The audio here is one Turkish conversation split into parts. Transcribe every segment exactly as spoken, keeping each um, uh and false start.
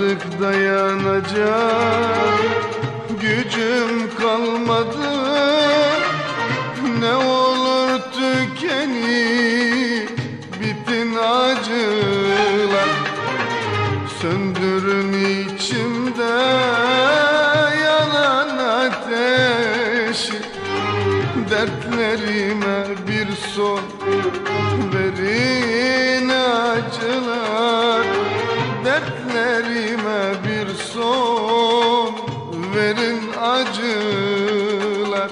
Artık dayanacak gücüm kalmadı. Ne olur tükenip bitin acılar. Söndürün içimde yanan ateşi. Dertlerime bir son verin acılar. Dertlerime bir son verin acılar.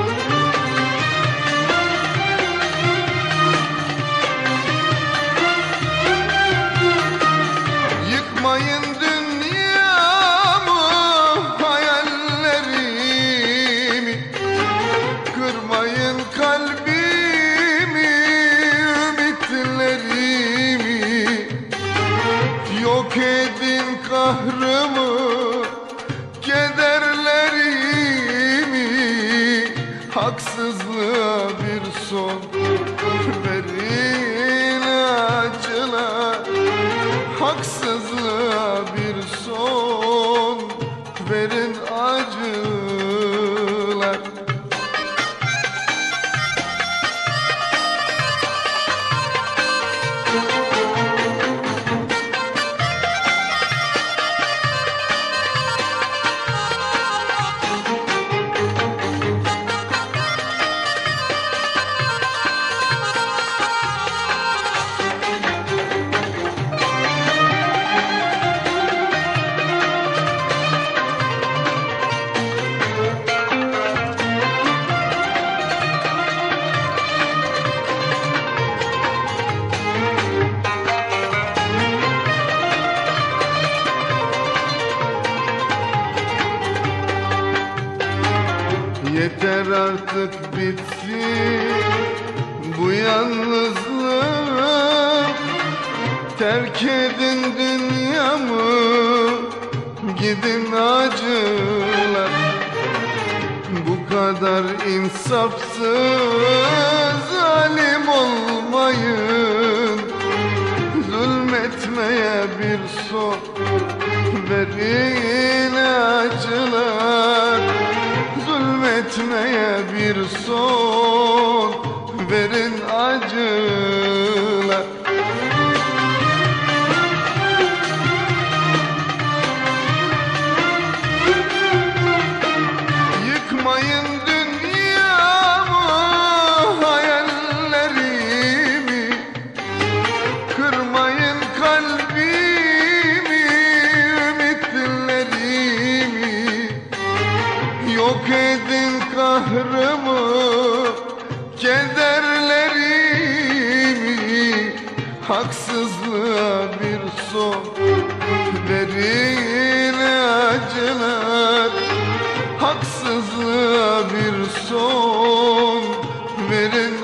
Yıkmayın dünyamı, hayallerimi. Kırmayın kalbimi, ümitlerimi. Yok edin kahrımı, kederlerimi. Haksızlığa bir son verin acılar. Haksızlığa bir son verin acılar. Yeter artık bitsin bu yalnızlık. Terk edin dünyamı, gidin acılar. Bu kadar insafsız zalim olmayın. Zulmetmeye bir son verin acılar. Zulmetmeye bir son verin acılar. Yıkmayın dünyamı, hayallerimi. Kırmayın kalbimi, ümitlerimi. Yok edin kahrımı, kederlerimi. Haksızlığa bir son verin acılar. Haksızlığa bir son verin